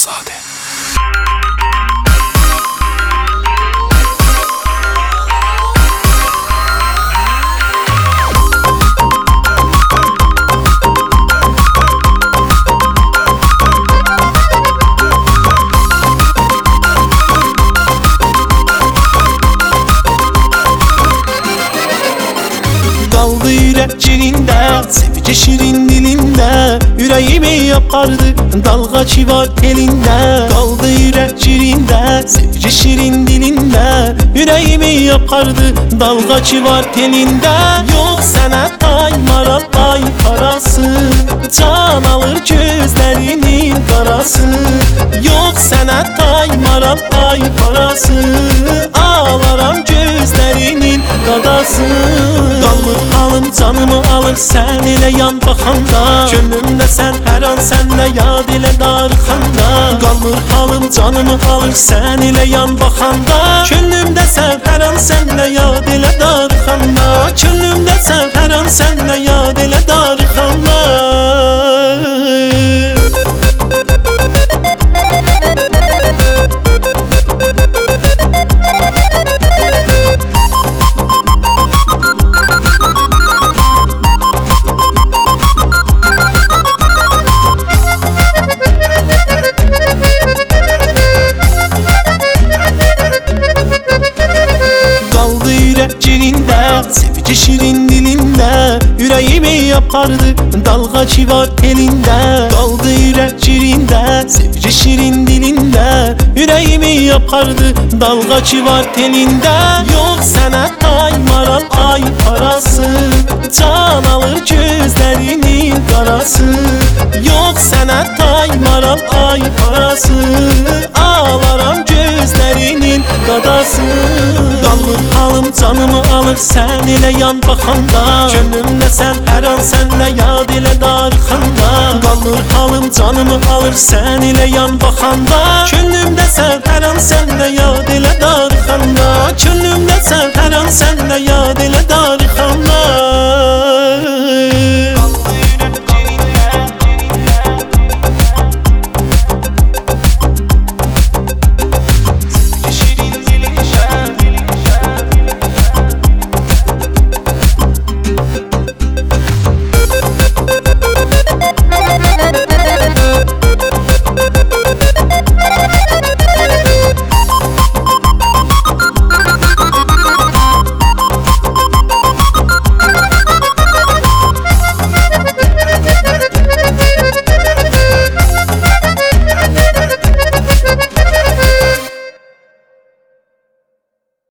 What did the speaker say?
Azade. Kaldı yürek cirinde, sevici şirin dilinde, yüreğimi yapardı dalgaçı var elinde. Kaldı yürek cirinde, sevici şirin dilinde, yüreğimi yapardı dalgaçı var elinde. Yok sana ay maral ay parası, can alır gözlerinin karası. Yok sana ay maral ay parası, ağlaram gözlerinin kadası. Qalmır halım canımı alır sen ile yan baxanda, gönlümdə sen her an senle yad ile darıxanda. Qalmır halım canımı alır sen ile yan baxanda, gönlümdə sen her an senle yad ile darıxanda. Gönlümdə sen her an senle yad ile darıxanda. Cirinde, sevici şirin dilinde, yüreğimi yapardı dalgaçı var elinde. Kaldı yürek cirinde, sevici şirin dilinde, yüreğimi yapardı dalgaçı var elinde. Yok sana ay maral ay parası, can alır gözlerinin karası. Yok sana ay maral ay parası, ağlaram gözlerinin kadası. Qalmır halım canımı alır sen ile yan baxanda, gönlümdə sen her an senle yad ile darıxanda. Qalmır halım canımı alır sen ile yan baxanda, gönlümdə sen her an senle yad ile darıxanda. Gönlümdə sen her an senle yad ile darıxanda.